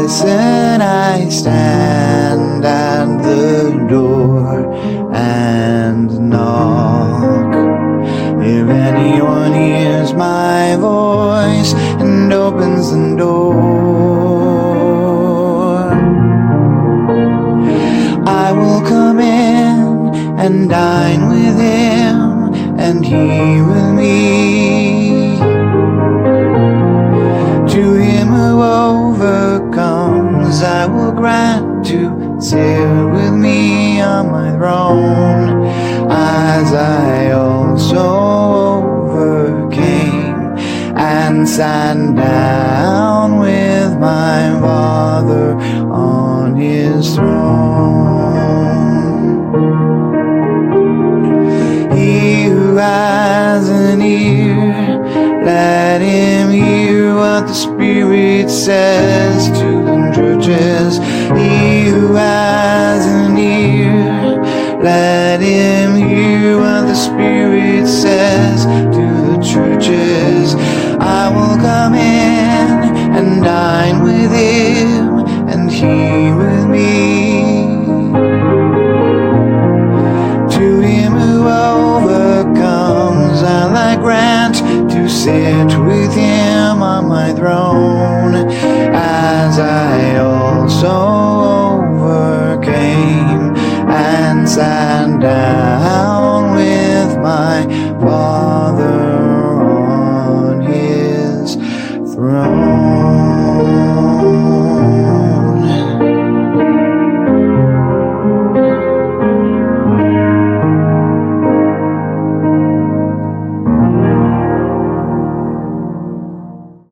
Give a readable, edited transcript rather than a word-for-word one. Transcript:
Listen, I stand at the door and knock. If anyone hears my voice and opens the door, I will come in and dine with him and he with me. To him who overcomes, I will grant to sit with me on my throne, as I also overcame and sat down with my Father on his throne. He who has an ear, let him hear what the Spirit says to the churches. He who has an ear, let him hear what the Spirit says to the churches. I will come in and dine with him and he with me. To him who overcomes, I grant to sit with him on my throne, as I also overcame and sat down with my Father on his throne.